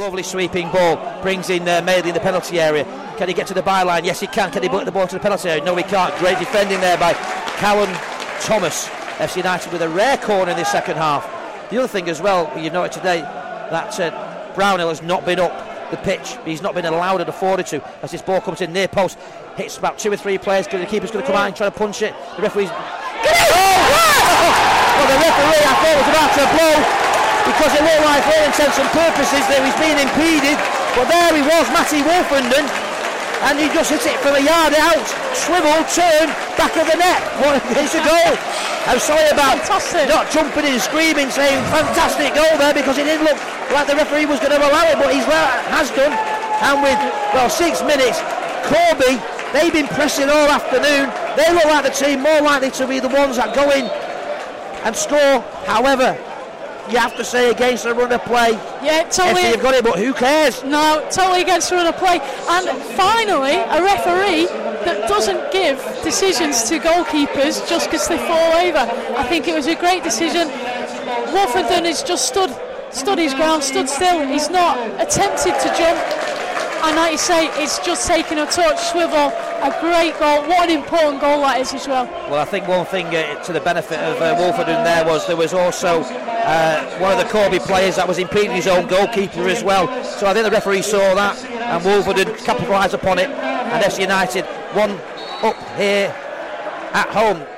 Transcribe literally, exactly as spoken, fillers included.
lovely sweeping ball, brings in uh, Mailey in the penalty area. Can he get to the byline? Yes, he can. Can he put the ball to the penalty area? No, he can't. Great defending there by Callum Thomas. F C United with a rare corner in the second half. The other thing as well, you've noted today, that uh, Brownhill has not been up the pitch. He's not been allowed and afforded to, as this ball comes in near post, hits about two or three players. The keeper's going to come out and try to punch it. The referee's... Get it! Oh! Well, the referee, I thought, was about to blow, because it looked like, for all intents and purposes, that he was being impeded. But there he was, Matty Wolfenden, and he just hit it from a yard out, swivel, turn, back of the net. What, it's a goal. I'm sorry about fantastic. Not jumping and screaming, saying fantastic goal there, because it didn't look like the referee was going to allow it, but he's has done. And with, well, six minutes, Corby, they've been pressing all afternoon. They look like the team more likely to be the ones that go in and score. However, you have to say against the run of play. Yeah, totally. F C have got it, but who cares? No, totally against the run of play. And finally, a referee that doesn't give decisions to goalkeepers just because they fall over. I think it was a great decision. Wolfenden has just stood, stood his ground, stood still. He's not attempted to jump. And like you say, it's just taking a touch, swivel, a great goal. What an important goal that is as well. Well, I think one thing uh, to the benefit of uh, Wolfenden there was there was also uh, one of the Corby players that was impeding his own goalkeeper as well. So I think the referee saw that, and Wolfenden capitalised upon it, and F C United one up here at home.